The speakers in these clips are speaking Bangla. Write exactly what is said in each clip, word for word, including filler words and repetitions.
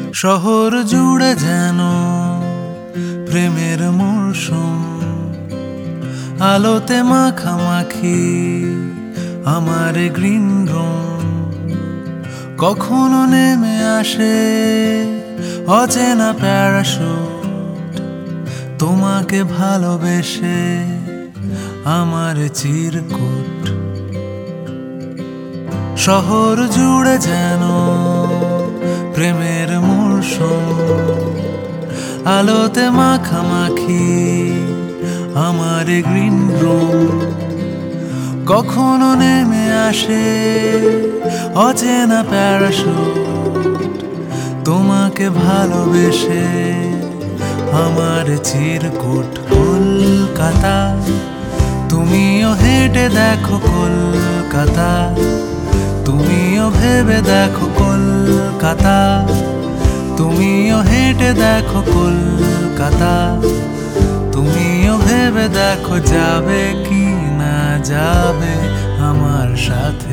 শহর জুড়ে যেন প্রেমের মরশুম, আলোতে মাখামাখি আমার গ্রিন রুম। কখনো নেমে আসে অচেনা প্যারাশুট, তোমাকে ভালোবেসে আমার চিরকুট। শহর জুড়ে যেন প্রেমের মরশুম, আলোতে মাখামাখি আমার গ্রিন রুম। কখনো নেমে আসে অচেনা প্যারাশুট, তোমাকে ভালোবেসে আমার চিরকুট। কলকাতা, তুমিও হেঁটে দেখো কলকাতা, তুমিও ভেবে দেখো কলকাতা, তুমিও হেঁটে দেখো কলকাতা, তুমিও ভেবে দেখো যাবে কি না যাবে আমার সাথে।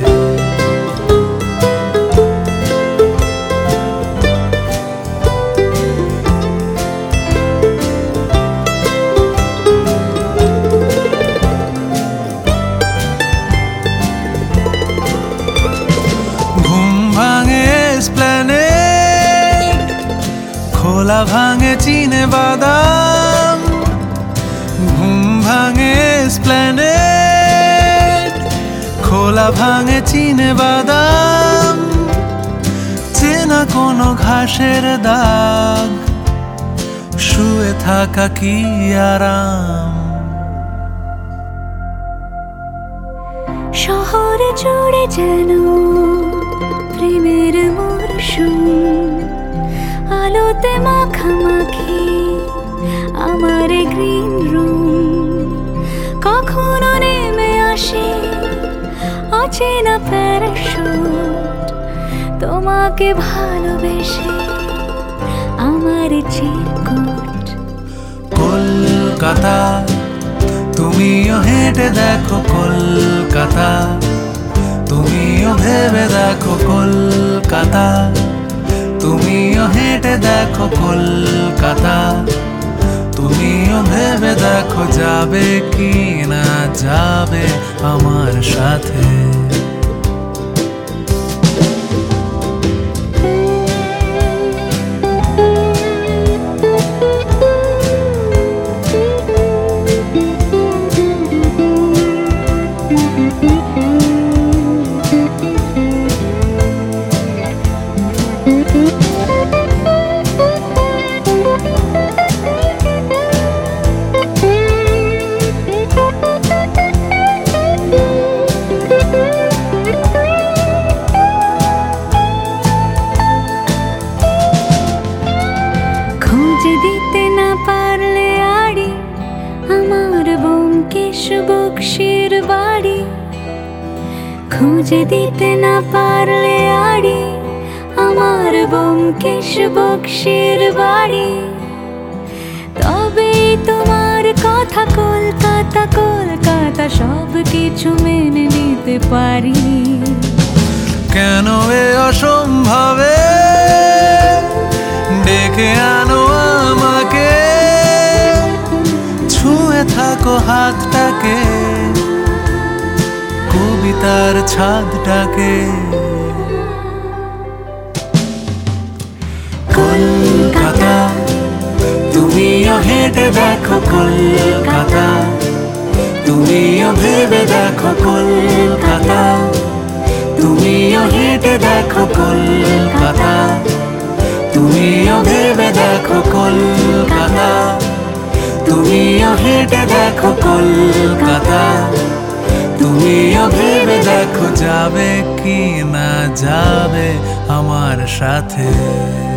খোলা ভাঙে চিনে বাদাম, ঘুম ভাঙে এসপ্ল্যানেড। খোলা ভাঙে চিনে বাদাম, চেনা কোনো ঘাসের দাগ, শুয়ে থাকা কি আরাম। শহর জুড়ে যেন প্রেমের মরশুম, আলোতে মাখামাখি আমার গ্রিন রুম। কখনো নেমে আসে অচেনা প্যারাশুট, তোমাকে ভালোবেসে আমার চিরকুট। কলকাতা, তুমিও হেঁটে দেখো কলকাতা, তুমিও ভেবে দেখো কলকাতা, তুমিও হেঁটে দেখো কলকাতা, তুমিও ভেবে দেখো যাবে কি না যাবে আমার সাথে। দিতে না পারলে আড়ি আমার ব্যোমকেশ বক্সির বাড়ি, খুঁজে দিতে না পারলে আড়ি আমার ব্যোমকেশ বক্সির বাড়ি। তবে তোমার কথা কলকাতা কলকাতা সব কিছু মেনে নিতে পারি। কেন এ অসম্ভবে ডেকে আনো আমাকে, ছুঁয়ে থাকো হাতটাকে, কবিতার ছাদটাকে। কলকাতা, তুমিও হেঁটে দেখো কলকাতা, তুমিও ভেবে দেখো কলকাতা, তুমিও হেঁটে দেখো কলকাতা, তুমিও ভেবে দেখো কলকাতা, তুমিও হেঁটে দেখো কলকাতা, তুমিও ভেবে দেখো যাবে কি না যাবে আমার সাথে।